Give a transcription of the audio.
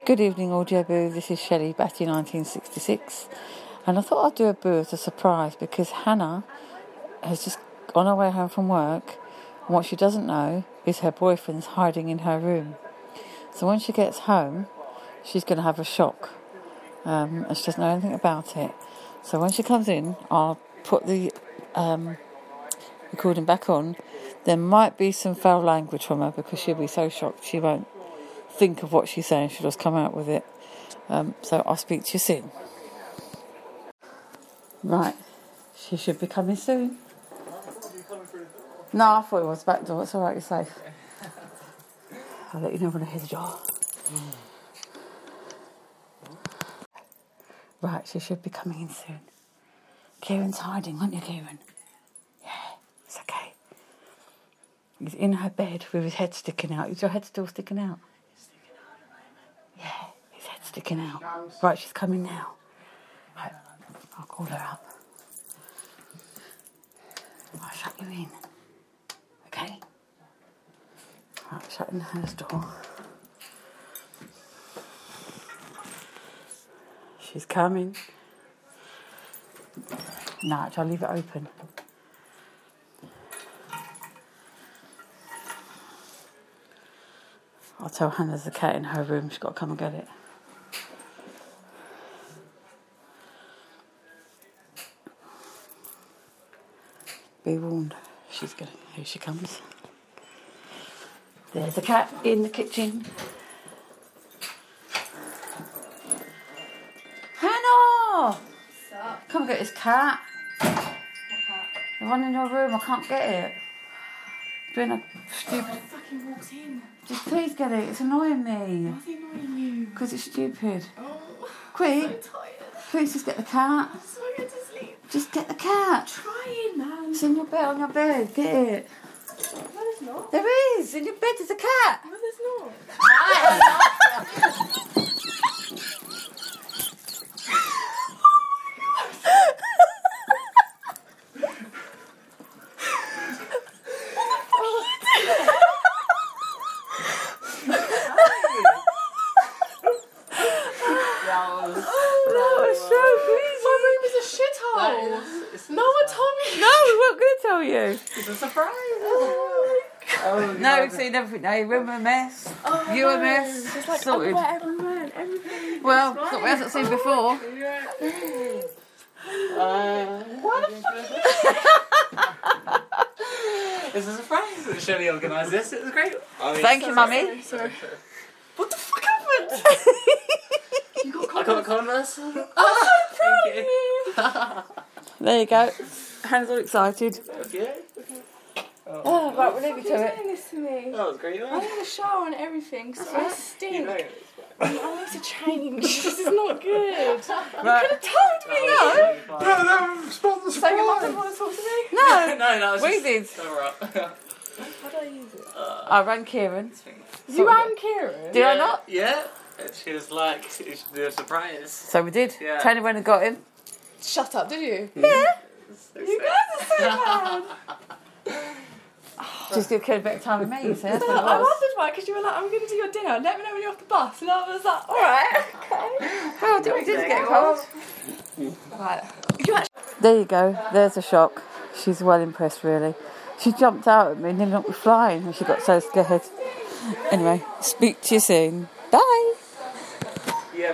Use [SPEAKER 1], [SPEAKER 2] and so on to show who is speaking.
[SPEAKER 1] Good evening, Audio Boo. This is Shelley Batty 1966, and I thought I'd do a boo as a surprise because Hannah has just on her way home from work, and what she doesn't know is her boyfriend's hiding in her room. So when she gets home, she's going to have a shock, and she doesn't know anything about it. So when she comes in, I'll put the recording back on. There might be some foul language from her because she'll be so shocked she won't think of what she's saying. She'll just come out with it. So I'll speak to you soon. Right, she should be coming soon. No, I thought it was back door. It's alright, you're safe. I'll let you know when I hear the door. Right, she should be coming in soon. Kieran's hiding, aren't you, Kieran? Yeah, it's okay. He's in her bed with his head sticking out. Is your head still sticking out? Yeah, his head's sticking out. Right, she's coming now. Right, I'll call her up. I'll shut you in. Okay? Right, shutting her door. She's coming. No, I'll leave it open. I'll tell Hannah there's a cat in her room. She's got to come and get it. Be warned. Here she comes. There's a cat in the kitchen. Hannah! Come and get this cat.
[SPEAKER 2] What cat?
[SPEAKER 1] The one in your room. I can't get it. Doing a stupid.
[SPEAKER 2] It fucking walks in.
[SPEAKER 1] Just please get it. It's annoying me.
[SPEAKER 2] Why's he annoying you?
[SPEAKER 1] Because it's stupid.
[SPEAKER 2] Oh,
[SPEAKER 1] Quick.
[SPEAKER 2] I'm so tired.
[SPEAKER 1] Please just get the cat.
[SPEAKER 2] I'm so good to sleep.
[SPEAKER 1] Just get the cat.
[SPEAKER 2] Trying, man.
[SPEAKER 1] It's in your bed, on your bed. Get it.
[SPEAKER 2] No, there's not.
[SPEAKER 1] There is. In your bed there's a cat.
[SPEAKER 2] No, there's not. No one told me.
[SPEAKER 1] No, we weren't going to tell you.
[SPEAKER 3] It's a surprise.
[SPEAKER 2] Oh,
[SPEAKER 1] No, so you never think, no, your room a mess.
[SPEAKER 2] oh,
[SPEAKER 1] You a mess.
[SPEAKER 2] There's like
[SPEAKER 1] Sorted.
[SPEAKER 2] underwear everywhere and everything.
[SPEAKER 1] Well, it's what we haven't seen before.
[SPEAKER 2] Why the fuck?
[SPEAKER 3] It's a surprise. Shelley organised this. It was great.
[SPEAKER 1] Thank you, Mummy.
[SPEAKER 2] Sorry. What the fuck happened? You got
[SPEAKER 3] I got Converse.
[SPEAKER 2] Thank
[SPEAKER 3] you.
[SPEAKER 1] There you go. Hannah's all excited.
[SPEAKER 3] Yeah.
[SPEAKER 1] Oh, right, we'll leave you to it.
[SPEAKER 2] doing this to me.
[SPEAKER 3] That was great.
[SPEAKER 2] I need a shower and everything, so I
[SPEAKER 3] You
[SPEAKER 2] stink.
[SPEAKER 3] know
[SPEAKER 2] I need to change. This is not good.
[SPEAKER 1] Right.
[SPEAKER 2] You could have told me.
[SPEAKER 1] No.
[SPEAKER 3] No, spot the
[SPEAKER 2] So your mum didn't want to talk to me?
[SPEAKER 1] No.
[SPEAKER 3] No, it's
[SPEAKER 1] We
[SPEAKER 3] just...
[SPEAKER 1] did.
[SPEAKER 3] Alright.
[SPEAKER 2] How do I use it?
[SPEAKER 1] I rang Kieran.
[SPEAKER 2] You and Kieran?
[SPEAKER 1] Did I not?
[SPEAKER 3] Yeah. She was like, you should do a surprise.
[SPEAKER 1] So we did.
[SPEAKER 3] Yeah.
[SPEAKER 1] Tony went and got him.
[SPEAKER 2] Shut up, did you?
[SPEAKER 1] Yeah.
[SPEAKER 2] You guys are so bad.
[SPEAKER 1] Just give Kieran a bit of time with me, you see. That's what it
[SPEAKER 2] I
[SPEAKER 1] was.
[SPEAKER 2] wondered why, because you were like, I'm going to do your dinner. Let me know when you're off the bus. And I was like, alright, okay.
[SPEAKER 1] Well, we did get cold.
[SPEAKER 2] Right. You actually...
[SPEAKER 1] There you go. There's a shock. She's well impressed, really. She jumped out at me and nearly knocked me flying and she got so scared. Anyway, speak to you soon. Bye.